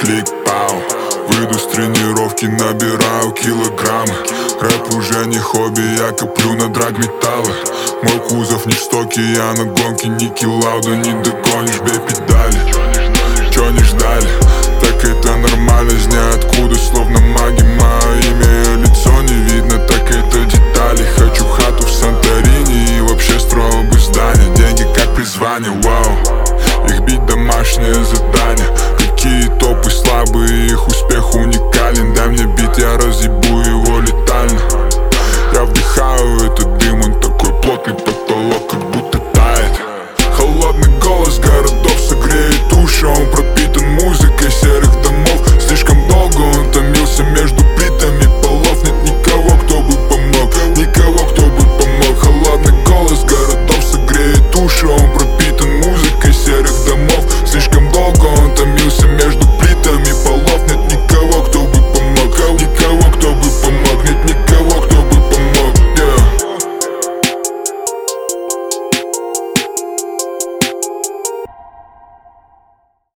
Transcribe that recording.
клик, пау. Выйду с тренировки, набираю килограммы. Рэп уже не хобби, я коплю на драгметаллы. Мой кузов не в стоке, я на гонке, Ники Лауда. Не догонишь, бей педали, чё не ждали?